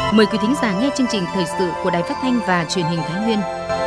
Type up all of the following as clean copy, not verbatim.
Mời quý thính giả nghe chương trình thời sự của Đài Phát thanh và Truyền hình Thái Nguyên.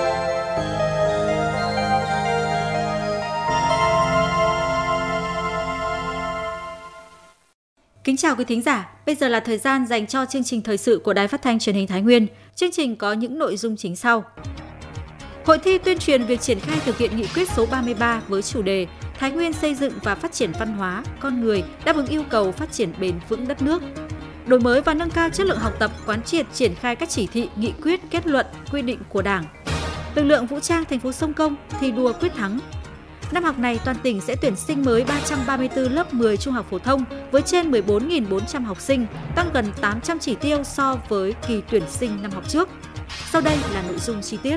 Kính chào quý thính giả, bây giờ là thời gian dành cho chương trình thời sự của Đài Phát thanh Truyền hình Thái Nguyên. Chương trình có những nội dung chính sau. Hội thi tuyên truyền việc triển khai thực hiện nghị quyết số 33 với chủ đề Thái Nguyên xây dựng và phát triển văn hóa, con người đáp ứng yêu cầu phát triển bền vững đất nước. Đổi mới và nâng cao chất lượng học tập, quán triệt triển khai các chỉ thị, nghị quyết, kết luận, quy định của Đảng. Lực lượng vũ trang thành phố Sông Công thi đua quyết thắng. Năm học này, toàn tỉnh sẽ tuyển sinh mới 334 lớp 10 trung học phổ thông với trên 14.400 học sinh, tăng gần 800 chỉ tiêu so với kỳ tuyển sinh năm học trước. Sau đây là nội dung chi tiết.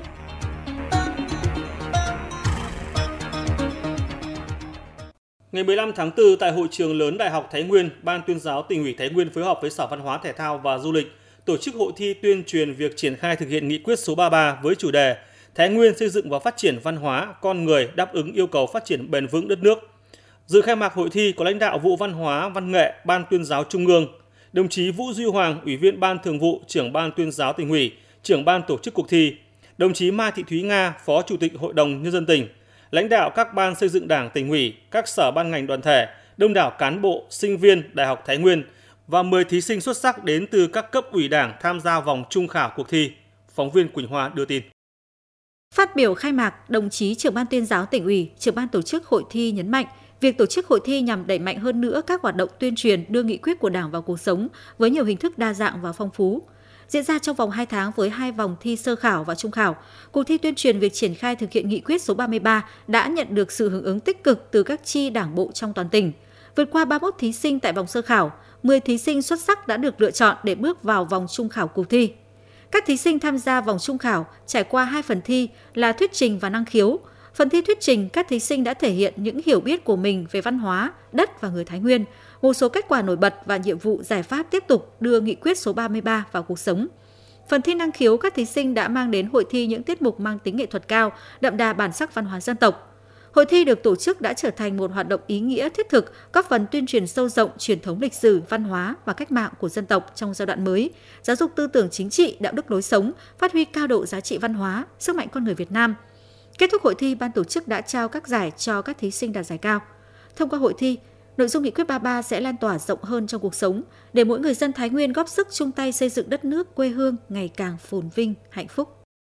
Ngày 15 tháng 4 tại hội trường lớn Đại học Thái Nguyên, Ban Tuyên giáo Tỉnh ủy Thái Nguyên phối hợp với Sở Văn hóa Thể thao và Du lịch tổ chức hội thi tuyên truyền việc triển khai thực hiện nghị quyết số 33 với chủ đề Thái Nguyên xây dựng và phát triển văn hóa, con người đáp ứng yêu cầu phát triển bền vững đất nước. Dự khai mạc hội thi có lãnh đạo vụ Văn hóa, Văn nghệ, Ban Tuyên giáo Trung ương, đồng chí Vũ Duy Hoàng, Ủy viên Ban Thường vụ, Trưởng Ban Tuyên giáo Tỉnh ủy, Trưởng Ban tổ chức cuộc thi, đồng chí Mai Thị Thúy Nga, Phó Chủ tịch Hội đồng Nhân dân tỉnh, lãnh đạo các ban xây dựng Đảng Tỉnh ủy, các sở ban ngành đoàn thể, đông đảo cán bộ, sinh viên Đại học Thái Nguyên và 10 thí sinh xuất sắc đến từ các cấp ủy Đảng tham gia vòng trung khảo cuộc thi. Phóng viên Quỳnh Hoa đưa tin. Phát biểu khai mạc, đồng chí Trưởng Ban Tuyên giáo Tỉnh ủy, Trưởng Ban tổ chức hội thi nhấn mạnh, việc tổ chức hội thi nhằm đẩy mạnh hơn nữa các hoạt động tuyên truyền đưa nghị quyết của Đảng vào cuộc sống với nhiều hình thức đa dạng và phong phú. Diễn ra trong vòng 2 tháng với 2 vòng thi sơ khảo và trung khảo, cuộc thi tuyên truyền việc triển khai thực hiện nghị quyết số 33 đã nhận được sự hưởng ứng tích cực từ các chi đảng bộ trong toàn tỉnh. Vượt qua 31 thí sinh tại vòng sơ khảo, 10 thí sinh xuất sắc đã được lựa chọn để bước vào vòng trung khảo cuộc thi. Các thí sinh tham gia vòng trung khảo trải qua 2 phần thi là thuyết trình và năng khiếu. Phần thi thuyết trình, các thí sinh đã thể hiện những hiểu biết của mình về văn hóa, đất và người Thái Nguyên, một số kết quả nổi bật và nhiệm vụ giải pháp tiếp tục đưa nghị quyết số 33 vào cuộc sống. Phần thi năng khiếu, các thí sinh đã mang đến hội thi những tiết mục mang tính nghệ thuật cao, đậm đà bản sắc văn hóa dân tộc. Hội thi được tổ chức đã trở thành một hoạt động ý nghĩa thiết thực, góp phần tuyên truyền sâu rộng truyền thống lịch sử, văn hóa và cách mạng của dân tộc trong giai đoạn mới, giáo dục tư tưởng chính trị, đạo đức lối sống, phát huy cao độ giá trị văn hóa, sức mạnh con người Việt Nam. Kết thúc hội thi, ban tổ chức đã trao các giải cho các thí sinh đạt giải cao. Thông qua hội thi, nội dung nghị quyết 33 sẽ lan tỏa rộng hơn trong cuộc sống để mỗi người dân Thái Nguyên góp sức chung tay xây dựng đất nước quê hương ngày càng phồn vinh, hạnh phúc.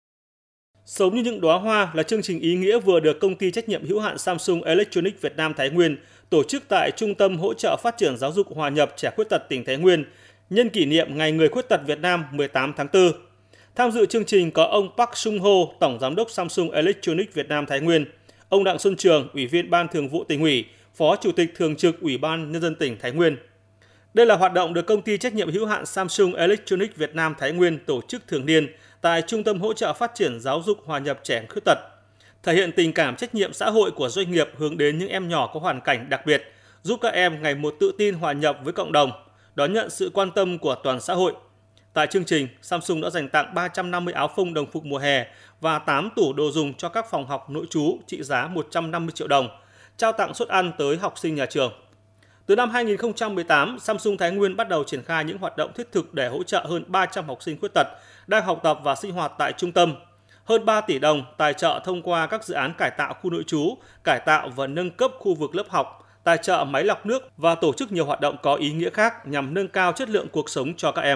Sống như những đóa hoa là chương trình ý nghĩa vừa được công ty trách nhiệm hữu hạn Samsung Electronics Việt Nam Thái Nguyên tổ chức tại Trung tâm Hỗ trợ Phát triển Giáo dục Hòa nhập Trẻ Khuyết tật tỉnh Thái Nguyên nhân kỷ niệm Ngày Người Khuyết tật Việt Nam 18 tháng 4. Tham dự chương trình có ông Park Sung Ho, Tổng Giám đốc Samsung Electronics Việt Nam Thái Nguyên, ông Đặng Xuân Trường, Ủy viên Ban Thường vụ Tỉnh ủy, Phó Chủ tịch Thường trực Ủy ban Nhân dân tỉnh Thái Nguyên. Đây là hoạt động được công ty trách nhiệm hữu hạn Samsung Electronics Việt Nam Thái Nguyên tổ chức thường niên tại Trung tâm Hỗ trợ Phát triển Giáo dục Hòa nhập Trẻ Khuyết tật, thể hiện tình cảm trách nhiệm xã hội của doanh nghiệp hướng đến những em nhỏ có hoàn cảnh đặc biệt, giúp các em ngày một tự tin hòa nhập với cộng đồng, đón nhận sự quan tâm của toàn xã hội. Tại chương trình, Samsung đã dành tặng 350 áo phông đồng phục mùa hè và 8 tủ đồ dùng cho các phòng học nội trú trị giá 150 triệu đồng, trao tặng suất ăn tới học sinh nhà trường. Từ năm 2018, Samsung Thái Nguyên bắt đầu triển khai những hoạt động thiết thực để hỗ trợ hơn 300 học sinh khuyết tật đang học tập và sinh hoạt tại trung tâm. Hơn 3 tỷ đồng tài trợ thông qua các dự án cải tạo khu nội trú, cải tạo và nâng cấp khu vực lớp học, tài trợ máy lọc nước và tổ chức nhiều hoạt động có ý nghĩa khác nhằm nâng cao chất lượng cuộc sống cho các em.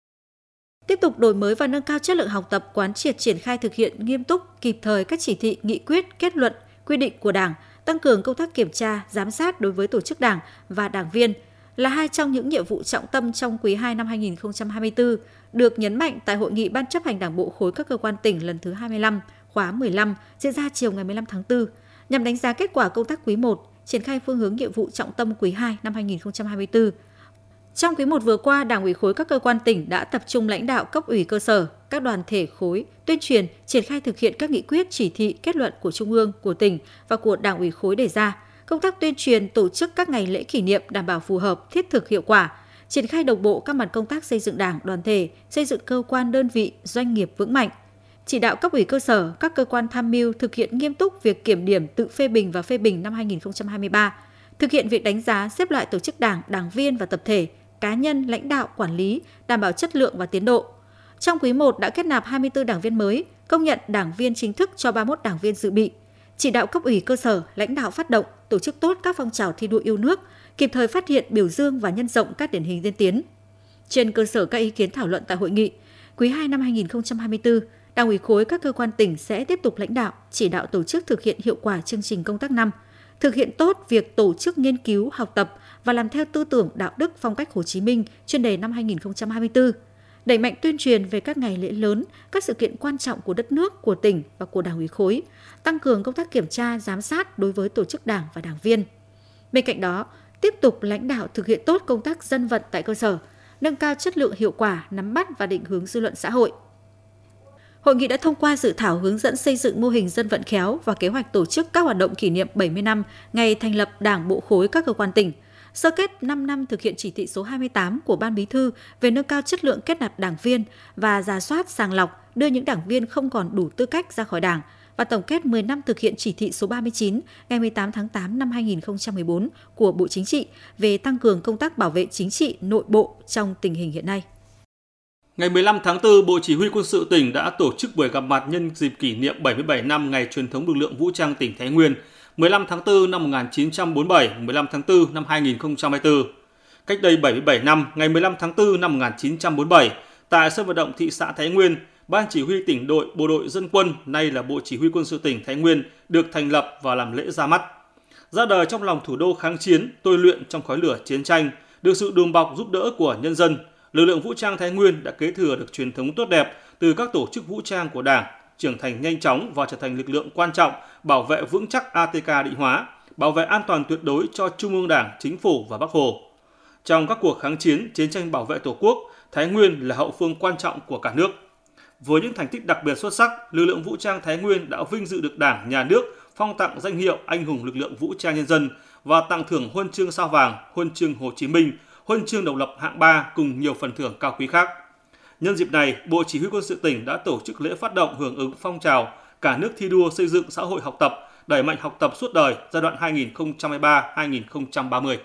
Tiếp tục đổi mới và nâng cao chất lượng học tập, quán triệt triển khai thực hiện nghiêm túc, kịp thời các chỉ thị, nghị quyết, kết luận, quy định của Đảng, tăng cường công tác kiểm tra, giám sát đối với tổ chức Đảng và đảng viên là hai trong những nhiệm vụ trọng tâm trong quý 2 năm 2024, được nhấn mạnh tại Hội nghị Ban chấp hành Đảng bộ khối các cơ quan tỉnh lần thứ 25, khóa 15, diễn ra chiều ngày 15 tháng 4, nhằm đánh giá kết quả công tác quý 1, triển khai phương hướng nhiệm vụ trọng tâm quý 2 năm 2024. Trong quý 1 vừa qua, Đảng ủy khối các cơ quan tỉnh đã tập trung lãnh đạo cấp ủy cơ sở, các đoàn thể khối, tuyên truyền, triển khai thực hiện các nghị quyết, chỉ thị, kết luận của Trung ương, của tỉnh và của Đảng ủy khối đề ra. Công tác tuyên truyền tổ chức các ngày lễ kỷ niệm đảm bảo phù hợp, thiết thực, hiệu quả, triển khai đồng bộ các mặt công tác xây dựng Đảng, đoàn thể, xây dựng cơ quan đơn vị, doanh nghiệp vững mạnh. Chỉ đạo cấp ủy cơ sở, các cơ quan tham mưu thực hiện nghiêm túc việc kiểm điểm tự phê bình và phê bình năm 2023, thực hiện việc đánh giá, xếp loại tổ chức Đảng, đảng viên và tập thể, cá nhân, lãnh đạo, quản lý, đảm bảo chất lượng và tiến độ. Trong quý 1 đã kết nạp 24 đảng viên mới, công nhận đảng viên chính thức cho 31 đảng viên dự bị. Chỉ đạo cấp ủy cơ sở, lãnh đạo phát động, tổ chức tốt các phong trào thi đua yêu nước, kịp thời phát hiện, biểu dương và nhân rộng các điển hình tiên tiến. Trên cơ sở các ý kiến thảo luận tại hội nghị, quý 2 năm 2024, Đảng ủy khối các cơ quan tỉnh sẽ tiếp tục lãnh đạo, chỉ đạo tổ chức thực hiện hiệu quả chương trình công tác năm, thực hiện tốt việc tổ chức nghiên cứu, học tập và làm theo tư tưởng đạo đức phong cách Hồ Chí Minh chuyên đề năm 2024, đẩy mạnh tuyên truyền về các ngày lễ lớn, các sự kiện quan trọng của đất nước, của tỉnh và của Đảng ủy khối, tăng cường công tác kiểm tra, giám sát đối với tổ chức đảng và đảng viên. Bên cạnh đó, tiếp tục lãnh đạo thực hiện tốt công tác dân vận tại cơ sở, nâng cao chất lượng hiệu quả, nắm bắt và định hướng dư luận xã hội. Hội nghị đã thông qua dự thảo hướng dẫn xây dựng mô hình dân vận khéo và kế hoạch tổ chức các hoạt động kỷ niệm 70 năm ngày thành lập Đảng bộ khối các cơ quan tỉnh, sơ kết 5 năm thực hiện chỉ thị số 28 của Ban Bí thư về nâng cao chất lượng kết nạp đảng viên và rà soát sàng lọc đưa những đảng viên không còn đủ tư cách ra khỏi Đảng, và tổng kết 10 năm thực hiện chỉ thị số 39 ngày 18 tháng 8 năm 2014 của Bộ Chính trị về tăng cường công tác bảo vệ chính trị nội bộ trong tình hình hiện nay. Ngày 15 tháng 4, Bộ Chỉ huy Quân sự tỉnh đã tổ chức buổi gặp mặt nhân dịp kỷ niệm 77 năm ngày truyền thống lực lượng vũ trang tỉnh Thái Nguyên, 15 tháng 4 năm 1947, 15 tháng 4 năm 2024. Cách đây 77 năm, ngày 15 tháng 4 năm 1947, tại sân vận động thị xã Thái Nguyên, Ban Chỉ huy tỉnh đội Bộ đội Dân quân, nay là Bộ Chỉ huy Quân sự tỉnh Thái Nguyên, được thành lập và làm lễ ra mắt. Ra đời trong lòng thủ đô kháng chiến, tôi luyện trong khói lửa chiến tranh, được sự đùm bọc giúp đỡ của nhân dân, lực lượng vũ trang Thái Nguyên đã kế thừa được truyền thống tốt đẹp từ các tổ chức vũ trang của Đảng, trưởng thành nhanh chóng và trở thành lực lượng quan trọng bảo vệ vững chắc ATK Định Hóa, bảo vệ an toàn tuyệt đối cho Trung ương Đảng, Chính phủ và Bác Hồ. Trong các cuộc kháng chiến, chiến tranh bảo vệ Tổ quốc, Thái Nguyên là hậu phương quan trọng của cả nước. Với những thành tích đặc biệt xuất sắc, lực lượng vũ trang Thái Nguyên đã vinh dự được Đảng, Nhà nước phong tặng danh hiệu Anh hùng lực lượng vũ trang nhân dân và tặng thưởng huân chương Sao vàng, huân chương Hồ Chí Minh, huân chương độc lập hạng 3 cùng nhiều phần thưởng cao quý khác. Nhân dịp này, Bộ Chỉ huy Quân sự tỉnh đã tổ chức lễ phát động hưởng ứng phong trào cả nước thi đua xây dựng xã hội học tập, đẩy mạnh học tập suốt đời giai đoạn 2023-2030.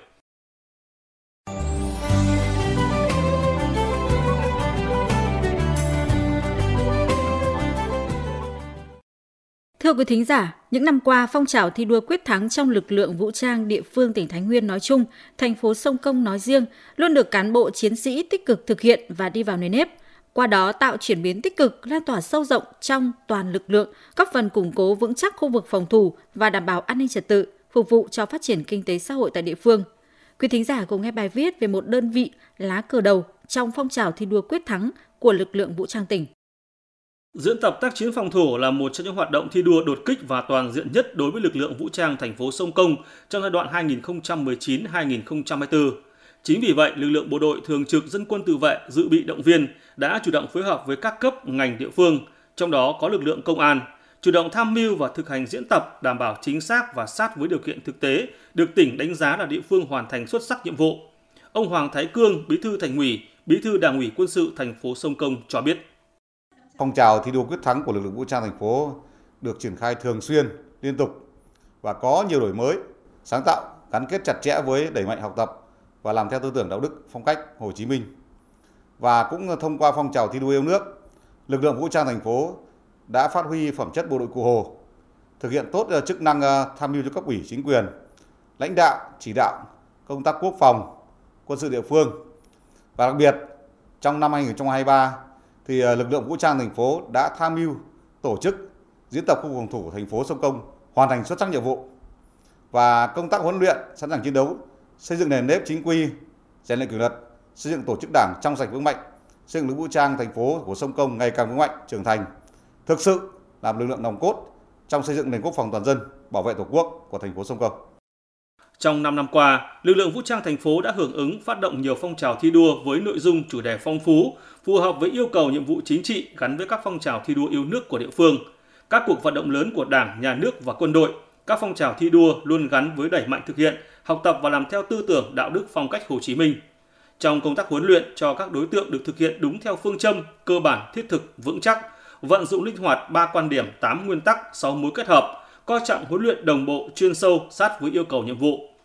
Thưa quý thính giả, những năm qua, phong trào thi đua quyết thắng trong lực lượng vũ trang địa phương tỉnh Thái Nguyên nói chung, thành phố Sông Công nói riêng, luôn được cán bộ chiến sĩ tích cực thực hiện và đi vào nề nếp. Qua đó tạo chuyển biến tích cực, lan tỏa sâu rộng trong toàn lực lượng, góp phần củng cố vững chắc khu vực phòng thủ và đảm bảo an ninh trật tự, phục vụ cho phát triển kinh tế xã hội tại địa phương. Quý thính giả cùng nghe bài viết về một đơn vị lá cờ đầu trong phong trào thi đua quyết thắng của lực lượng vũ trang tỉnh. Diễn tập tác chiến phòng thủ là một trong những hoạt động thi đua đột kích và toàn diện nhất đối với lực lượng vũ trang thành phố Sông Công trong giai đoạn 2019-2024. Chính vì vậy, lực lượng bộ đội thường trực dân quân tự vệ dự bị động viên đã chủ động phối hợp với các cấp ngành địa phương, trong đó có lực lượng công an, chủ động tham mưu và thực hành diễn tập đảm bảo chính xác và sát với điều kiện thực tế, được tỉnh đánh giá là địa phương hoàn thành xuất sắc nhiệm vụ. Ông Hoàng Thái Cương, Bí thư Thành ủy, Bí thư Đảng ủy Quân sự thành phố Sông Công cho biết. Phong trào thi đua quyết thắng của lực lượng vũ trang thành phố được triển khai thường xuyên, liên tục và có nhiều đổi mới, sáng tạo, gắn kết chặt chẽ với đẩy mạnh học tập và làm theo tư tưởng đạo đức phong cách Hồ Chí Minh. Và cũng thông qua phong trào thi đua yêu nước, lực lượng vũ trang thành phố đã phát huy phẩm chất bộ đội Cụ Hồ, thực hiện tốt chức năng tham mưu cho cấp ủy chính quyền, lãnh đạo, chỉ đạo công tác quốc phòng, quân sự địa phương. Và đặc biệt, trong năm 2023, thì lực lượng vũ trang thành phố đã tham mưu tổ chức diễn tập khu phòng thủ thành phố Sông Công hoàn thành xuất sắc nhiệm vụ, và công tác huấn luyện sẵn sàng chiến đấu, xây dựng nền nếp chính quy, rèn luyện kỷ luật, xây dựng tổ chức đảng trong sạch vững mạnh, xây dựng lực lượng vũ trang thành phố của Sông Công ngày càng vững mạnh, trưởng thành, thực sự làm lực lượng nòng cốt trong xây dựng nền quốc phòng toàn dân, bảo vệ Tổ quốc của thành phố Sông Công. Trong 5 năm qua, lực lượng vũ trang thành phố đã hưởng ứng phát động nhiều phong trào thi đua với nội dung chủ đề phong phú, phù hợp với yêu cầu nhiệm vụ chính trị gắn với các phong trào thi đua yêu nước của địa phương. Các cuộc vận động lớn của Đảng, Nhà nước và quân đội, các phong trào thi đua luôn gắn với đẩy mạnh thực hiện, học tập và làm theo tư tưởng đạo đức phong cách Hồ Chí Minh. Trong công tác huấn luyện cho các đối tượng được thực hiện đúng theo phương châm cơ bản, thiết thực, vững chắc, vận dụng linh hoạt 3 quan điểm, 8 nguyên tắc, 6 mối kết hợp, coi trọng huấn luyện đồng bộ, chuyên sâu, sát với yêu cầu nhiệm vụ.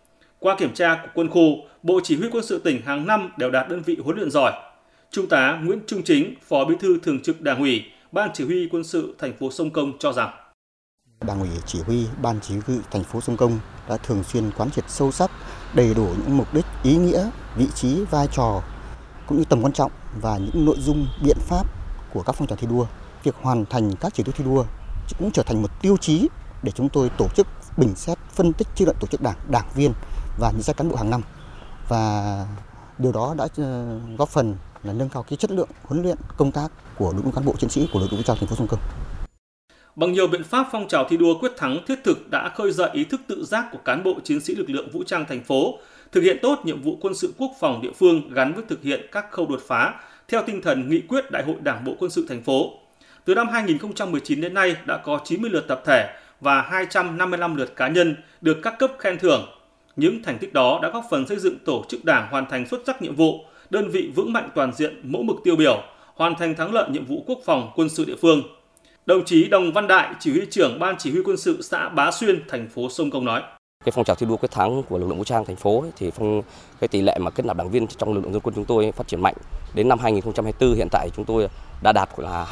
Qua kiểm tra của quân khu, Bộ Chỉ huy Quân sự tỉnh hàng năm đều đạt đơn vị huấn luyện giỏi. Trung tá Nguyễn Trung Chính, Phó Bí thư Thường trực Đảng ủy, Ban Chỉ huy Quân sự thành phố Sông Công cho rằng Đảng ủy Chỉ huy, Ban Chỉ huy thành phố Sông Công đã thường xuyên quán triệt sâu sắc, đầy đủ những mục đích, ý nghĩa, vị trí, vai trò cũng như tầm quan trọng và những nội dung, biện pháp của các phong trào thi đua. Việc hoàn thành các chỉ tiêu thi đua cũng trở thành một tiêu chí để chúng tôi tổ chức bình xét, phân tích chất lượng tổ chức đảng, đảng viên và nhận xét cán bộ hàng năm. Và điều đó đã góp phần là nâng cao cái chất lượng huấn luyện công tác của đội ngũ cán bộ chiến sĩ của lực lượng vũ trang thành phố Sông Công. Bằng nhiều biện pháp, phong trào thi đua quyết thắng thiết thực đã khơi dậy ý thức tự giác của cán bộ chiến sĩ lực lượng vũ trang thành phố, thực hiện tốt nhiệm vụ quân sự quốc phòng địa phương gắn với thực hiện các khâu đột phá theo tinh thần nghị quyết Đại hội Đảng bộ quân sự thành phố. Từ năm 2019 đến nay đã có 90 lượt tập thể và 255 lượt cá nhân được các cấp khen thưởng. Những thành tích đó đã góp phần xây dựng tổ chức Đảng hoàn thành xuất sắc nhiệm vụ, đơn vị vững mạnh toàn diện, mẫu mực tiêu biểu, hoàn thành thắng lợi nhiệm vụ quốc phòng quân sự địa phương. Đồng chí Đồng Văn Đại, Chỉ huy trưởng Ban Chỉ huy Quân sự xã Bá Xuyên, thành phố Sông Công nói: Cái phong trào thi đua quyết thắng của lực lượng vũ trang thành phố thì cái tỷ lệ mà kết nạp đảng viên trong lực lượng dân quân chúng tôi phát triển mạnh. Đến năm 2024 hiện tại chúng tôi đã đạt là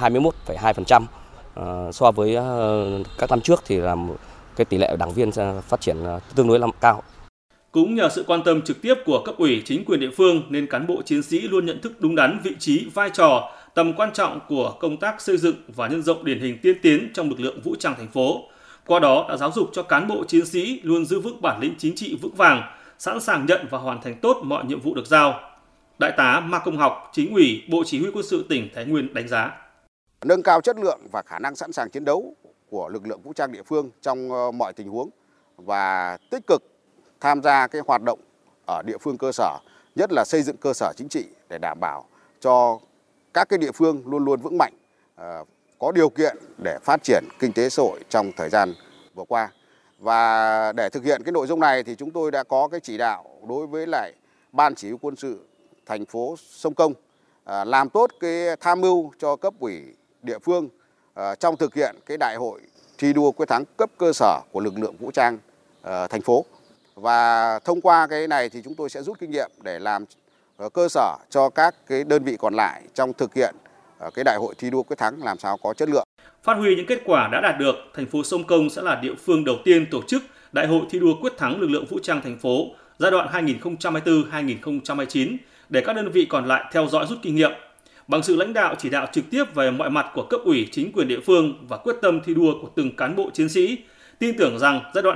21,2%. So với các năm trước thì là cái tỷ lệ đảng viên phát triển tương đối là cao. Cũng nhờ sự quan tâm trực tiếp của cấp ủy chính quyền địa phương nên cán bộ chiến sĩ luôn nhận thức đúng đắn vị trí, vai trò, tầm quan trọng của công tác xây dựng và nhân rộng điển hình tiên tiến trong lực lượng vũ trang thành phố. Qua đó đã giáo dục cho cán bộ chiến sĩ luôn giữ vững bản lĩnh chính trị vững vàng, sẵn sàng nhận và hoàn thành tốt mọi nhiệm vụ được giao. Đại tá Ma Công Học, Chính ủy Bộ Chỉ huy Quân sự tỉnh Thái Nguyên đánh giá: nâng cao chất lượng và khả năng sẵn sàng chiến đấu của lực lượng vũ trang địa phương trong mọi tình huống và tích cực tham gia cái hoạt động ở địa phương cơ sở, nhất là xây dựng cơ sở chính trị để đảm bảo cho các cái địa phương luôn luôn vững mạnh, có điều kiện để phát triển kinh tế xã hội trong thời gian vừa qua. Và để thực hiện cái nội dung này thì chúng tôi đã có cái chỉ đạo đối với lại Ban Chỉ huy Quân sự thành phố Sông Công làm tốt cái tham mưu cho cấp ủy địa phương trong thực hiện cái đại hội thi đua quyết thắng cấp cơ sở của lực lượng vũ trang thành phố. Và thông qua cái này thì chúng tôi sẽ rút kinh nghiệm để làm cơ sở cho các cái đơn vị còn lại trong thực hiện cái đại hội thi đua quyết thắng làm sao có chất lượng. Phát huy những kết quả đã đạt được, thành phố Sông Công sẽ là địa phương đầu tiên tổ chức Đại hội thi đua quyết thắng lực lượng vũ trang thành phố giai đoạn 2024-2029 để các đơn vị còn lại theo dõi rút kinh nghiệm. Bằng sự lãnh đạo chỉ đạo trực tiếp về mọi mặt của cấp ủy chính quyền địa phương và quyết tâm thi đua của từng cán bộ chiến sĩ, tin tưởng rằng giai đoạn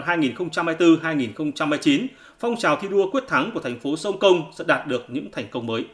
2024-2029, phong trào thi đua quyết thắng của thành phố Sông Công sẽ đạt được những thành công mới.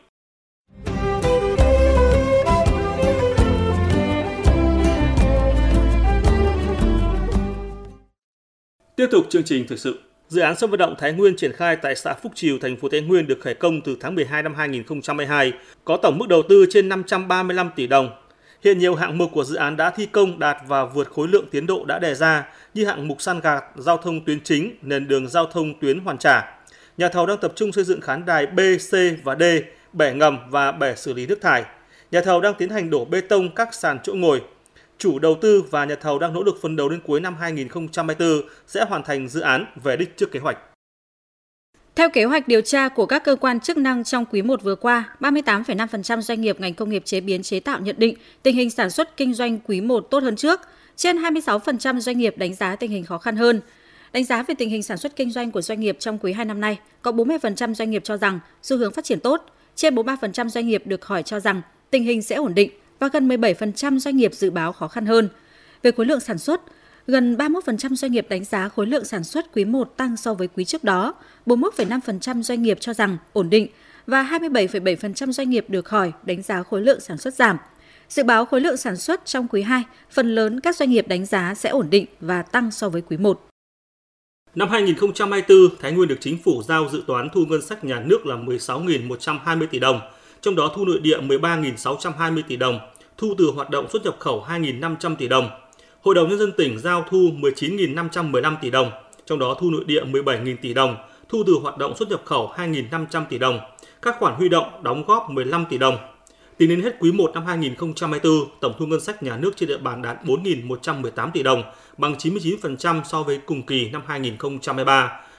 Tiếp tục chương trình thời sự. Dự án sân vận động Thái Nguyên triển khai tại xã Phúc Trìu, thành phố Thái Nguyên được khởi công từ tháng 12 năm 2022, có tổng mức đầu tư trên 535 tỷ đồng. Hiện nhiều hạng mục của dự án đã thi công đạt và vượt khối lượng tiến độ đã đề ra như hạng mục san gạt, giao thông tuyến chính, nền đường giao thông tuyến hoàn trả. Nhà thầu đang tập trung xây dựng khán đài B, C và D, bể ngầm và bể xử lý nước thải. Nhà thầu đang tiến hành đổ bê tông các sàn chỗ ngồi. Chủ đầu tư và nhà thầu đang nỗ lực phấn đấu đến cuối năm 2024 sẽ hoàn thành dự án về đích trước kế hoạch. Theo kế hoạch điều tra của các cơ quan chức năng trong quý 1 vừa qua, 38,5% doanh nghiệp ngành công nghiệp chế biến chế tạo nhận định tình hình sản xuất kinh doanh quý 1 tốt hơn trước. Trên 26% doanh nghiệp đánh giá tình hình khó khăn hơn. Đánh giá về tình hình sản xuất kinh doanh của doanh nghiệp trong quý 2 năm nay, có 40% doanh nghiệp cho rằng xu hướng phát triển tốt. Trên 43% doanh nghiệp được hỏi cho rằng tình hình sẽ ổn định và gần 17% doanh nghiệp dự báo khó khăn hơn. Về khối lượng sản xuất, gần 31% doanh nghiệp đánh giá khối lượng sản xuất quý 1 tăng so với quý trước đó, 41,5% doanh nghiệp cho rằng ổn định và 27,7% doanh nghiệp được hỏi đánh giá khối lượng sản xuất giảm. Dự báo khối lượng sản xuất trong quý 2, phần lớn các doanh nghiệp đánh giá sẽ ổn định và tăng so với quý 1. Năm 2024, Thái Nguyên được chính phủ giao dự toán thu ngân sách nhà nước là 16.120 tỷ đồng, trong đó thu nội địa 13.620 tỷ đồng, thu từ hoạt động xuất nhập khẩu 2.500 tỷ đồng. Hội đồng Nhân dân tỉnh giao thu 19.515 tỷ đồng, trong đó thu nội địa 17.000 tỷ đồng, thu từ hoạt động xuất nhập khẩu 2.500 tỷ đồng, các khoản huy động đóng góp 15 tỷ đồng. Tính đến hết quý 1 năm 2024, tổng thu ngân sách nhà nước trên địa bàn đạt 4.118 tỷ đồng, bằng 99% so với cùng kỳ năm 2023,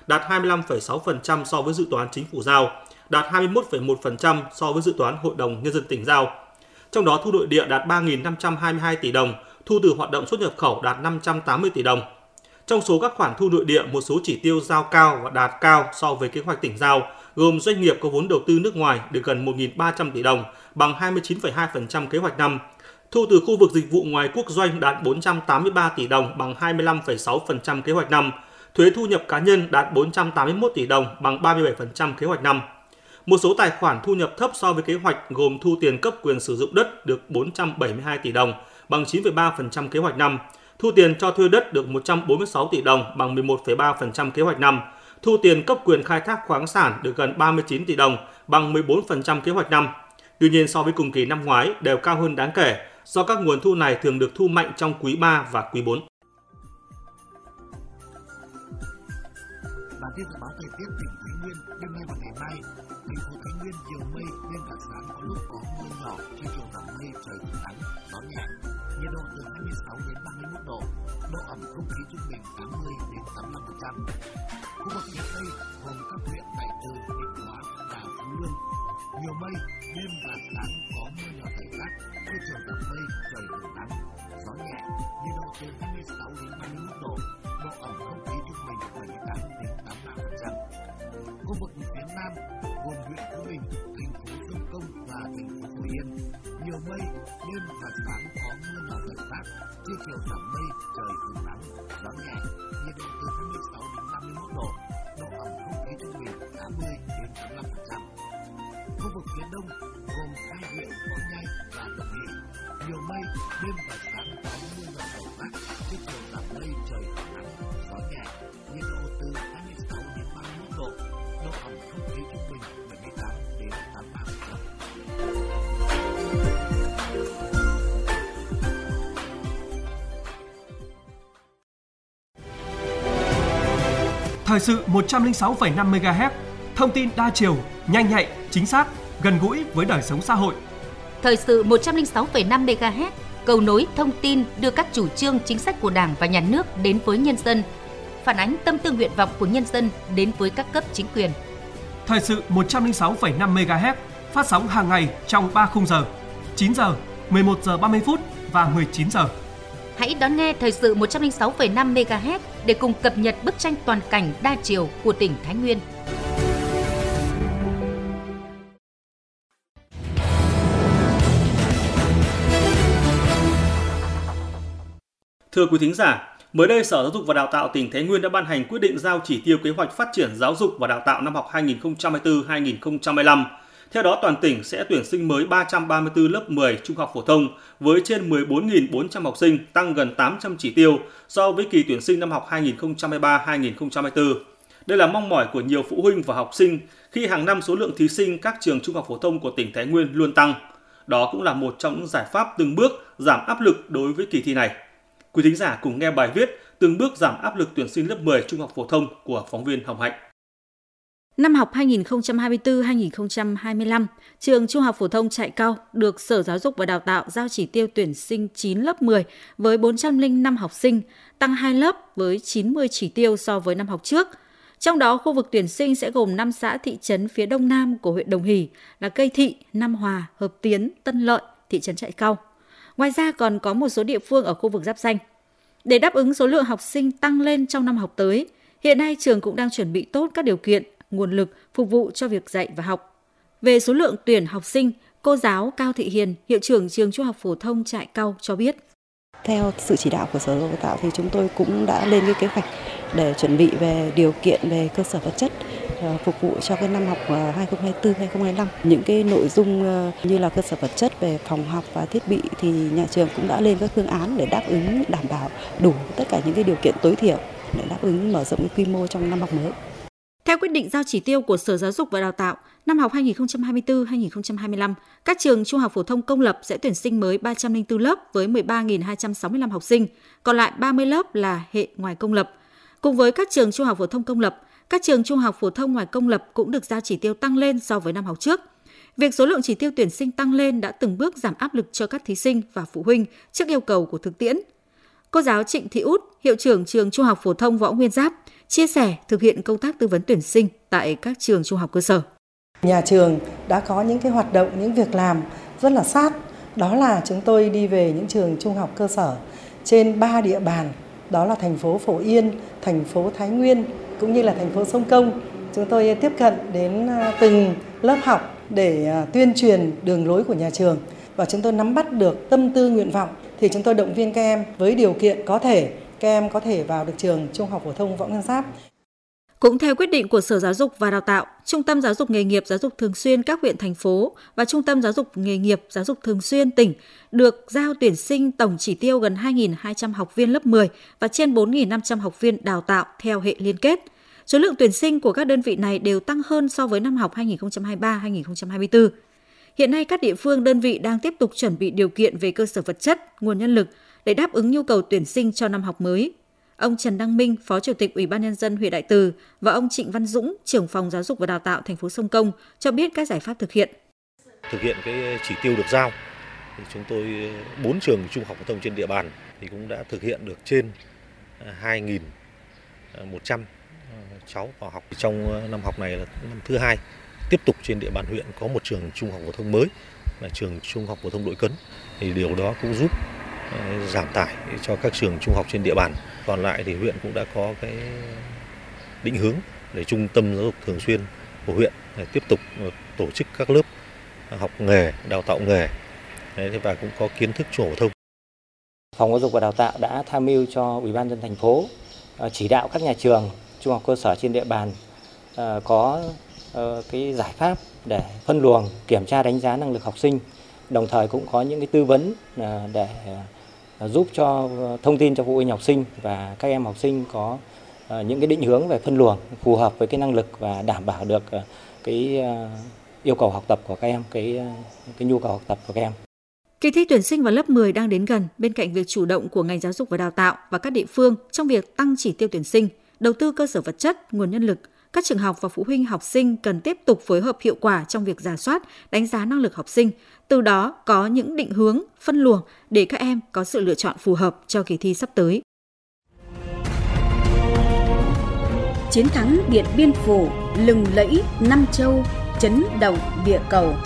đạt 25,6% so với dự toán chính phủ giao, đạt 21,1% so với dự toán Hội đồng Nhân dân tỉnh giao. Trong đó thu nội địa đạt 3.522 tỷ đồng, thu từ hoạt động xuất nhập khẩu đạt 580 tỷ đồng. Trong số các khoản thu nội địa, một số chỉ tiêu giao cao và đạt cao so với kế hoạch tỉnh giao, gồm doanh nghiệp có vốn đầu tư nước ngoài được gần 1.300 tỷ đồng, bằng 29,2% kế hoạch năm. Thu từ khu vực dịch vụ ngoài quốc doanh đạt 483 tỷ đồng, bằng 25,6% kế hoạch năm. Thuế thu nhập cá nhân đạt 481 tỷ đồng, bằng 37% kế hoạch năm. Một số tài khoản thu nhập thấp so với kế hoạch gồm thu tiền cấp quyền sử dụng đất được 472 tỷ đồng, bằng 9,3% kế hoạch năm. Thu tiền cho thuê đất được 146 tỷ đồng, bằng 11,3% kế hoạch năm. Thu tiền cấp quyền khai thác khoáng sản được gần 39 tỷ đồng, bằng 14% kế hoạch năm. Tuy nhiên, so với cùng kỳ năm ngoái đều cao hơn đáng kể, do các nguồn thu này thường được thu mạnh trong quý 3 và quý 4. Bản tin dự báo thời tiết tỉnh Thái Nguyên đêm nay và ngày mai. Thành phố Thái Nguyên nhiều mây, đêm và sáng có lúc có mưa nhỏ, trưa chiều giảm mây, trời hưởng nắng, gió nhẹ. Nhiệt độ từ 26 đến 31 độ, độ ẩm không khí trung bình 80 đến 85%. Khu vực phía Tây gồm các huyện Đại Từ, Định Hóa và Phú Lương, nhiều mây, đêm và sáng có mưa nhỏ rải rác, trưa chiều giảm mây, trời hưởng nắng, gió nhẹ. Nhiệt độ từ 26 đến 31 độ, độ ẩm không khí trung bình 78 đến 85%. Khu vực phía Nam gồm huyện Phú Bình, thành phố Dương Công và thành phố Phú Yên, nhiều mây, đêm và sáng có mưa nhỏ rải rác, trưa chiều giảm mây, trời hưởng nắng, gió nhẹ, nhiệt độ từ 26 đến 31 độ, độ ẩm không khí trung bình 80 đến 85%. Khu vực phía Đông gồm hai huyện Võ Nhai và Cẩm Mỹ, nhiều mây, đêm và sáng có mưa nhỏ rải rác, trưa chiều giảm mây, trời hưởng nắng, gió nhẹ, nhiệt độ từ 26 đến 31 độ, độ ẩm không khí trung bình 78 đến 83%. Thời sự 106,5 MHz, thông tin đa chiều, nhanh nhạy, chính xác, gần gũi với đời sống xã hội. Thời sự 106,5 MHz, cầu nối thông tin đưa các chủ trương chính sách của Đảng và Nhà nước đến với nhân dân, phản ánh tâm tư nguyện vọng của nhân dân đến với các cấp chính quyền. Thời sự 106,5 MHz, phát sóng hàng ngày trong 3 khung giờ: 9 giờ, 11 giờ 30 phút và 19 giờ. Hãy đón nghe thời sự 106,5 MHz để cùng cập nhật bức tranh toàn cảnh đa chiều của tỉnh Thái Nguyên. Thưa quý thính giả, mới đây Sở Giáo dục và Đào tạo tỉnh Thái Nguyên đã ban hành quyết định giao chỉ tiêu kế hoạch phát triển giáo dục và đào tạo năm học 2024-2025. Theo đó, toàn tỉnh sẽ tuyển sinh mới 334 lớp 10 trung học phổ thông với trên 14.400 học sinh, tăng gần 800 chỉ tiêu so với kỳ tuyển sinh năm học 2023-2024. Đây là mong mỏi của nhiều phụ huynh và học sinh khi hàng năm số lượng thí sinh các trường trung học phổ thông của tỉnh Thái Nguyên luôn tăng. Đó cũng là một trong những giải pháp từng bước giảm áp lực đối với kỳ thi này. Quý thính giả cùng nghe bài viết Từng bước giảm áp lực tuyển sinh lớp 10 trung học phổ thông của phóng viên Hồng Hạnh. Năm học 2024-2025, trường Trung học phổ thông Trại Cao được Sở Giáo dục và Đào tạo giao chỉ tiêu tuyển sinh 9 lớp 10 với 405 học sinh, tăng 2 lớp với 90 chỉ tiêu so với năm học trước. Trong đó, khu vực tuyển sinh sẽ gồm 5 xã thị trấn phía đông nam của huyện Đồng Hỷ là Cây Thị, Nam Hòa, Hợp Tiến, Tân Lợi, thị trấn Trại Cao. Ngoài ra còn có một số địa phương ở khu vực giáp ranh. Để đáp ứng số lượng học sinh tăng lên trong năm học tới, hiện nay trường cũng đang chuẩn bị tốt các điều kiện, nguồn lực phục vụ cho việc dạy và học. Về số lượng tuyển học sinh, cô giáo Cao Thị Hiền, hiệu trưởng trường Trung học phổ thông Trại Cao cho biết. Theo sự chỉ đạo của Sở Giáo dục và Đào tạo thì chúng tôi cũng đã lên cái kế hoạch để chuẩn bị về điều kiện về cơ sở vật chất phục vụ cho cái năm học 2024-2025. Những cái nội dung như là cơ sở vật chất về phòng học và thiết bị thì nhà trường cũng đã lên các phương án để đáp ứng đảm bảo đủ tất cả những cái điều kiện tối thiểu để đáp ứng mở rộng cái quy mô trong năm học mới. Theo quyết định giao chỉ tiêu của Sở Giáo dục và Đào tạo, năm học 2024-2025, các trường trung học phổ thông công lập sẽ tuyển sinh mới 304 lớp với 13.265 học sinh, còn lại 30 lớp là hệ ngoài công lập. Cùng với các trường trung học phổ thông công lập, các trường trung học phổ thông ngoài công lập cũng được giao chỉ tiêu tăng lên so với năm học trước. Việc số lượng chỉ tiêu tuyển sinh tăng lên đã từng bước giảm áp lực cho các thí sinh và phụ huynh trước yêu cầu của thực tiễn. Cô giáo Trịnh Thị Út, Hiệu trưởng trường Trung học phổ thông Võ Nguyên Giáp, chia sẻ thực hiện công tác tư vấn tuyển sinh tại các trường trung học cơ sở. Nhà trường đã có những cái hoạt động, những việc làm rất là sát. Đó là chúng tôi đi về những trường trung học cơ sở trên 3 địa bàn. Đó là thành phố Phổ Yên, thành phố Thái Nguyên cũng như là thành phố Sông Công. Chúng tôi tiếp cận đến từng lớp học để tuyên truyền đường lối của nhà trường. Và chúng tôi nắm bắt được tâm tư nguyện vọng thì chúng tôi động viên các em với điều kiện các em có thể vào được trường Trung học phổ thông Võ Nguyên Giáp. Cũng theo quyết định của Sở Giáo dục và Đào tạo, Trung tâm Giáo dục Nghề nghiệp Giáo dục Thường xuyên các huyện, thành phố và Trung tâm Giáo dục Nghề nghiệp Giáo dục Thường xuyên tỉnh được giao tuyển sinh tổng chỉ tiêu gần 2.200 học viên lớp 10 và trên 4.500 học viên đào tạo theo hệ liên kết. Số lượng tuyển sinh của các đơn vị này đều tăng hơn so với năm học 2023-2024. Hiện nay, các địa phương, đơn vị đang tiếp tục chuẩn bị điều kiện về cơ sở vật chất, nguồn nhân lực để đáp ứng nhu cầu tuyển sinh cho năm học mới. Ông Trần Đăng Minh, Phó Chủ tịch Ủy ban Nhân dân huyện Đại Từ và ông Trịnh Văn Dũng, Trưởng phòng Giáo dục và Đào tạo thành phố Sông Công cho biết các giải pháp thực hiện. Thực hiện cái chỉ tiêu được giao, thì chúng tôi 4 trường trung học phổ thông trên địa bàn thì cũng đã thực hiện được trên 2.100 cháu vào học. Trong năm học này là năm thứ 2. Tiếp tục trên địa bàn huyện có một trường trung học phổ thông mới là trường Trung học phổ thông Đội Cấn. Thì điều đó cũng giúp giảm tải cho các trường trung học trên địa bàn. Còn lại thì huyện cũng đã có cái định hướng để Trung tâm Giáo dục Thường xuyên của huyện để tiếp tục tổ chức các lớp học nghề, đào tạo nghề và cũng có kiến thức trung học phổ thông. Phòng Giáo dục và Đào tạo đã tham mưu cho Ủy ban nhân dân thành phố chỉ đạo các nhà trường trung học cơ sở trên địa bàn có cái giải pháp để phân luồng, kiểm tra đánh giá năng lực học sinh, đồng thời cũng có những cái tư vấn để giúp cho thông tin cho phụ huynh học sinh và các em học sinh có những cái định hướng về phân luồng phù hợp với cái năng lực và đảm bảo được cái yêu cầu học tập của các em, cái nhu cầu học tập của các em. Kỳ thi tuyển sinh vào lớp 10 đang đến gần, bên cạnh việc chủ động của ngành giáo dục và đào tạo và các địa phương trong việc tăng chỉ tiêu tuyển sinh, đầu tư cơ sở vật chất, nguồn nhân lực, các trường học và phụ huynh học sinh cần tiếp tục phối hợp hiệu quả trong việc rà soát, đánh giá năng lực học sinh, từ đó có những định hướng, phân luồng để các em có sự lựa chọn phù hợp cho kỳ thi sắp tới. Chiến thắng Điện Biên Phủ, lừng lẫy năm châu, chấn động địa cầu.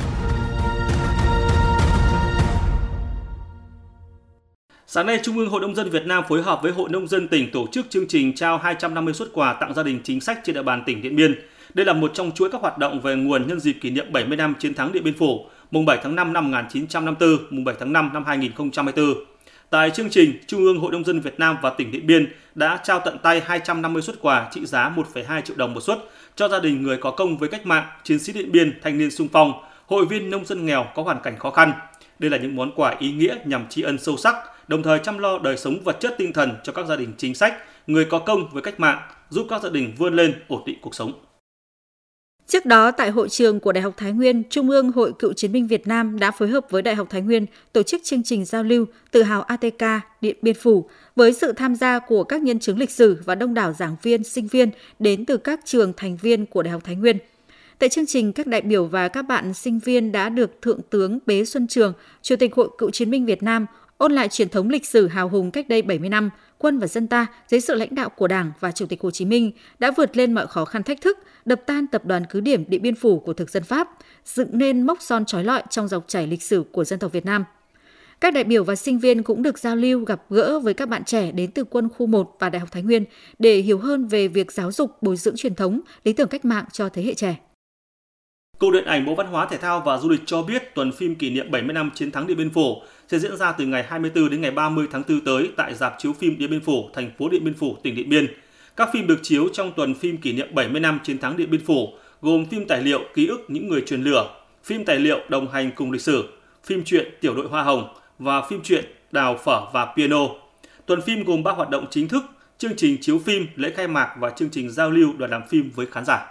Sáng nay, Trung ương Hội Nông dân Việt Nam phối hợp với Hội Nông dân tỉnh tổ chức chương trình trao 250 suất quà tặng gia đình chính sách trên địa bàn tỉnh Điện Biên. Đây là một trong chuỗi các hoạt động về nguồn nhân dịp kỷ niệm 70 năm chiến thắng Điện Biên Phủ, mùng 7 tháng 5 năm 1954, mùng 7 tháng 5 năm 2024. Tại chương trình, Trung ương Hội Nông dân Việt Nam và tỉnh Điện Biên đã trao tận tay 250 suất quà trị giá 1,2 triệu đồng một suất cho gia đình người có công với cách mạng, chiến sĩ Điện Biên, thanh niên xung phong, hội viên nông dân nghèo có hoàn cảnh khó khăn. Đây là những món quà ý nghĩa nhằm tri ân sâu sắc, đồng thời chăm lo đời sống vật chất tinh thần cho các gia đình chính sách, người có công với cách mạng, giúp các gia đình vươn lên ổn định cuộc sống. Trước đó, tại hội trường của Đại học Thái Nguyên, Trung ương Hội Cựu chiến binh Việt Nam đã phối hợp với Đại học Thái Nguyên tổ chức chương trình giao lưu Tự hào ATK Điện Biên Phủ với sự tham gia của các nhân chứng lịch sử và đông đảo giảng viên, sinh viên đến từ các trường thành viên của Đại học Thái Nguyên. Tại chương trình, các đại biểu và các bạn sinh viên đã được Thượng tướng Bế Xuân Trường, Chủ tịch Hội Cựu chiến binh Việt Nam, ôn lại truyền thống lịch sử hào hùng cách đây 70 năm, quân và dân ta dưới sự lãnh đạo của Đảng và Chủ tịch Hồ Chí Minh đã vượt lên mọi khó khăn thách thức, đập tan tập đoàn cứ điểm Điện Biên Phủ của thực dân Pháp, dựng nên mốc son chói lọi trong dòng chảy lịch sử của dân tộc Việt Nam. Các đại biểu và sinh viên cũng được giao lưu, gặp gỡ với các bạn trẻ đến từ quân khu 1 và Đại học Thái Nguyên để hiểu hơn về việc giáo dục, bồi dưỡng truyền thống, lý tưởng cách mạng cho thế hệ trẻ. Cục Điện ảnh Bộ Văn hóa, Thể thao và Du lịch cho biết tuần phim kỷ niệm 70 năm chiến thắng Điện Biên Phủ sẽ diễn ra từ ngày 24 đến ngày 30 tháng 4 tới tại rạp chiếu phim Điện Biên Phủ, thành phố Điện Biên Phủ, tỉnh Điện Biên. Các phim được chiếu trong tuần phim kỷ niệm 70 năm chiến thắng Điện Biên Phủ gồm phim tài liệu Ký ức những người truyền lửa, phim tài liệu Đồng hành cùng lịch sử, phim truyện Tiểu đội Hoa hồng và phim truyện Đào phở và piano. Tuần phim gồm 3 hoạt động chính thức: chương trình chiếu phim, lễ khai mạc và chương trình giao lưu đoàn làm phim với khán giả.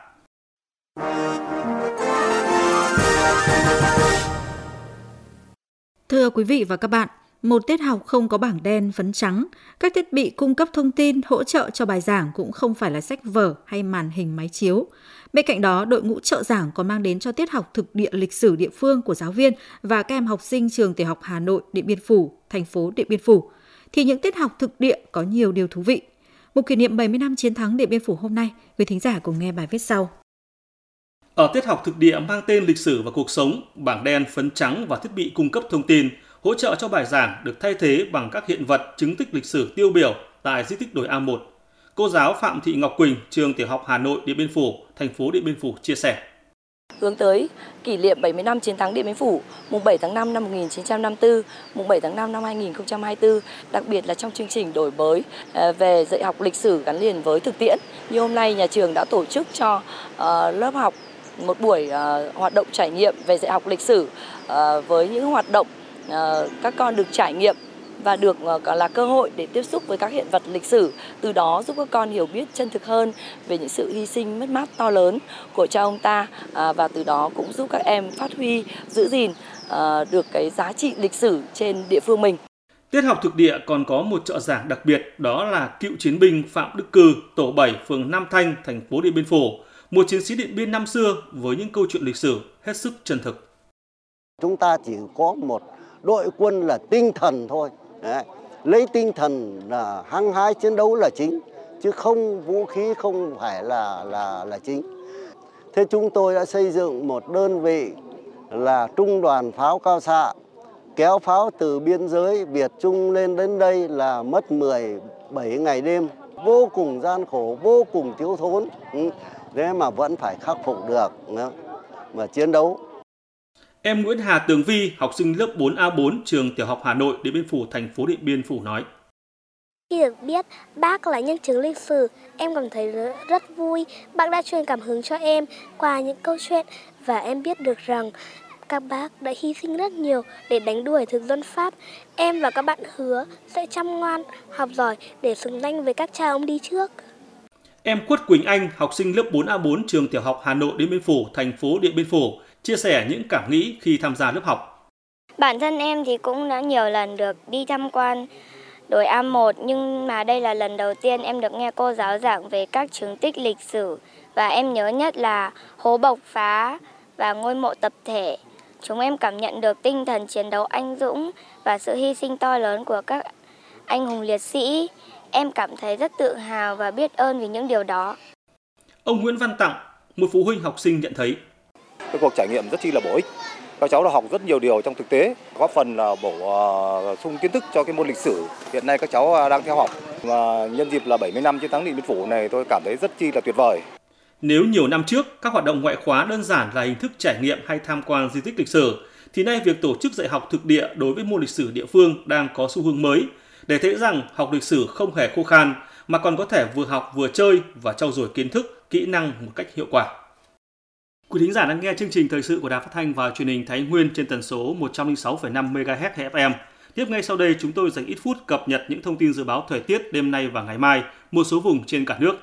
Thưa quý vị và các bạn, một tiết học không có bảng đen phấn trắng, các thiết bị cung cấp thông tin hỗ trợ cho bài giảng cũng không phải là sách vở hay màn hình máy chiếu. Bên cạnh đó, đội ngũ trợ giảng còn mang đến cho tiết học thực địa lịch sử địa phương của giáo viên và các em học sinh trường tiểu học Hà Nội, Điện Biên Phủ, thành phố Điện Biên Phủ. thì những tiết học thực địa có nhiều điều thú vị. Một kỷ niệm 70 năm chiến thắng Điện Biên Phủ hôm nay, quý thính giả cùng nghe bài viết sau. Ở tiết học thực địa mang tên lịch sử và cuộc sống, bảng đen, phấn trắng và thiết bị cung cấp thông tin hỗ trợ cho bài giảng được thay thế bằng các hiện vật chứng tích lịch sử tiêu biểu tại di tích đồi A1. Cô giáo Phạm Thị Ngọc Quỳnh, trường Tiểu học Hà Nội Điện Biên Phủ, thành phố Điện Biên Phủ chia sẻ. Hướng tới kỷ niệm 70 năm chiến thắng Điện Biên Phủ, mùng 7 tháng 5 năm 1954, mùng 7 tháng 5 năm 2024, đặc biệt là trong chương trình đổi mới về dạy học lịch sử gắn liền với thực tiễn. Như hôm nay, nhà trường đã tổ chức cho lớp học một buổi hoạt động trải nghiệm về dạy học lịch sử với những hoạt động các con được trải nghiệm và được là cơ hội để tiếp xúc với các hiện vật lịch sử, từ đó giúp các con hiểu biết chân thực hơn về những sự hy sinh mất mát to lớn của cha ông ta, và từ đó cũng giúp các em phát huy, giữ gìn được cái giá trị lịch sử trên địa phương mình. Tiết học thực địa còn có một trợ giảng đặc biệt, đó là cựu chiến binh Phạm Đức Cư, tổ 7, phường Nam Thanh, thành phố Điện Biên Phủ, một chiến sĩ Điện Biên năm xưa với những câu chuyện lịch sử hết sức chân thực. Chúng ta chỉ có một đội quân là tinh thần thôi. Đấy. Lấy tinh thần là hăng hái chiến đấu là chính, chứ không vũ khí không phải là chính. Thế chúng tôi đã xây dựng một đơn vị là Trung đoàn pháo cao xạ, kéo pháo từ biên giới Việt Trung lên đến đây là mất 17 ngày đêm, vô cùng gian khổ, vô cùng thiếu thốn, thế mà vẫn phải khắc phục được mà chiến đấu. Em Nguyễn Hà Tường Vi, học sinh lớp 4A4 trường Tiểu học Hà Nội Điện Biên Phủ, thành phố Điện Biên Phủ nói: Khi được biết bác là nhân chứng lịch sử, em cảm thấy rất vui. Bác đã truyền cảm hứng cho em qua những câu chuyện và em biết được rằng các bác đã hy sinh rất nhiều để đánh đuổi thực dân Pháp. Em và các bạn hứa sẽ chăm ngoan, học giỏi để xứng danh với các cha ông đi trước. Em Quất Quỳnh Anh, học sinh lớp 4A4 trường Tiểu học Hà Nội Điện Biên Phủ, thành phố Điện Biên Phủ, chia sẻ những cảm nghĩ khi tham gia lớp học. Bản thân em thì cũng đã nhiều lần được đi tham quan đồi A1, nhưng mà đây là lần đầu tiên em được nghe cô giáo giảng về các chứng tích lịch sử, và em nhớ nhất là hố bộc phá và ngôi mộ tập thể. Chúng em cảm nhận được tinh thần chiến đấu anh dũng và sự hy sinh to lớn của các anh hùng liệt sĩ. Em cảm thấy rất tự hào và biết ơn vì những điều đó. Ông Nguyễn Văn Tặng, một phụ huynh học sinh nhận thấy: Cái cuộc trải nghiệm rất chi là bổ ích. Các cháu đã học rất nhiều điều trong thực tế, góp phần là bổ sung kiến thức cho cái môn lịch sử hiện nay các cháu đang theo học. Và nhân dịp là 70 năm chiến thắng Điện Biên Phủ này, tôi cảm thấy rất chi là tuyệt vời. Nếu nhiều năm trước các hoạt động ngoại khóa đơn giản là hình thức trải nghiệm hay tham quan di tích lịch sử, thì nay việc tổ chức dạy học thực địa đối với môn lịch sử địa phương đang có xu hướng mới, để thấy rằng học lịch sử không hề khô khan mà còn có thể vừa học vừa chơi và trau dồi kiến thức, kỹ năng một cách hiệu quả. Quý thính giả đang nghe chương trình thời sự của Đài Phát thanh và Truyền hình Thái Nguyên trên tần số 106,5 MHz FM. Tiếp ngay sau đây chúng tôi dành ít phút cập nhật những thông tin dự báo thời tiết đêm nay và ngày mai một số vùng trên cả nước.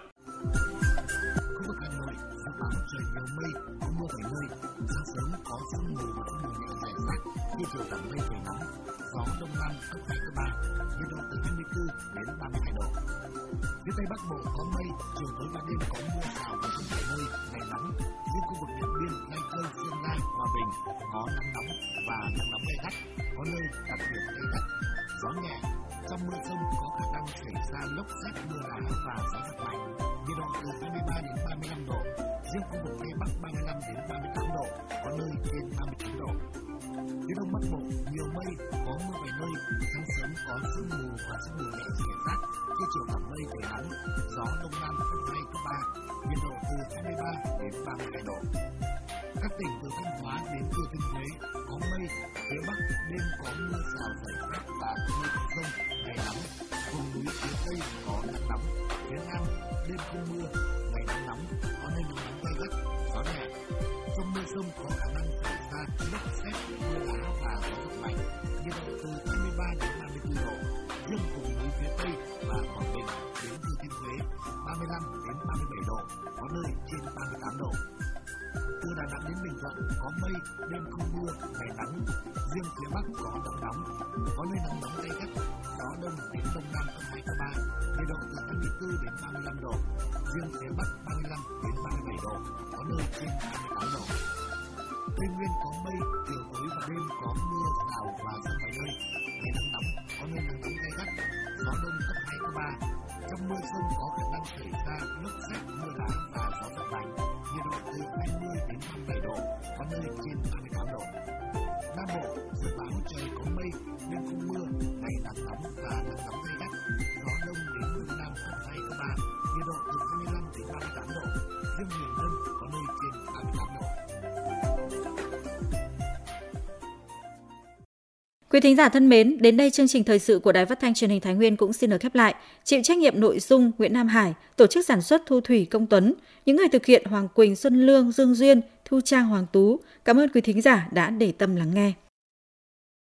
Phía Tây Bắc Bộ có mây, chiều tối và đêm có mưa rào và rông vài nơi, ngày nắng. Riêng khu vực Điện Biên, Lai Châu, Sơn La, Hòa Bình có nắng nóng và nắng nóng gay gắt, có nơi đặc biệt gay gắt. Gió nhẹ, trong mưa rông có khả năng xảy ra lốc sét, mưa đá và gió giật mạnh. Nhiệt độ từ 23 đến 35 độ. Riêng khu vực Tây Bắc 35 đến 38 độ, có nơi trên 39 độ. Phía Đông Bắc Bộ nhiều mây, có mưa vài nơi, sáng sớm có sương mù và sương mù nhẹ rải rác. Trưa chiều giảm mây trời nắng, gió đông nam cấp 2, cấp 3, nhiệt độ từ 23 đến 32 độ. Các tỉnh từ Thanh Hóa đến Thừa Thiên Huế có mây, phía Bắc đêm có mưa rào rải rác và mưa rông, ngày nắng. Vùng núi phía Tây có nắng nóng, phía Nam đêm không mưa, ngày nắng nóng, có nơi nắng nóng gay gắt, gió nhẹ. Trong mưa rông có khả năng xảy ra lốc sét, mưa đá và gió giật mạnh, nhiệt độ từ 23 đến 34 độ. Riêng vùng núi phía Tây và Quảng Bình đến Thừa Thiên Huế 35 đến 37 độ, có nơi trên 38 độ. Từ Đà Nẵng đến Bình Thuận có mây, đêm không mưa, ngày nắng. Riêng phía Bắc có nắng nóng, có nơi nắng nóng gay gắt, gió đông đến đông nam cấp 2, cấp 3, nhiệt độ từ 24 đến 35 độ. Riêng phía Bắc 35 đến 37 độ, có nơi trên 38 độ. Tây Nguyên có mây, chiều tối và đêm có mưa rào và dông vài nơi, ngày nắng nóng, có có nơi nắng nóng gay gắt, gió đông cấp 2, cấp 3. Trong mưa dông có khả năng xảy ra lốc sét, mưa đá và gió giật mạnh. Nhiệt độ từ 20 đến 27 độ, có nơi trên 38 độ. Nam Bộ dự báo trời có mây, đêm không mưa, ngày nắng nóng và nắng nóng gay gắt, gió đông đến đông nam cấp 2, cấp 3, nhiệt độ từ 25 đến 38 độ. Riêng miền Đông có nơi trên 38 độ. Quý thính giả thân mến, đến đây chương trình thời sự của Đài Phát thanh Truyền hình Thái Nguyên cũng xin được khép lại. Chịu trách nhiệm nội dung Nguyễn Nam Hải, tổ chức sản xuất Thu Thủy Công Tuấn, những người thực hiện Hoàng Quỳnh, Xuân Lương, Dương Duyên, Thu Trang, Hoàng Tú. Cảm ơn quý thính giả đã để tâm lắng nghe.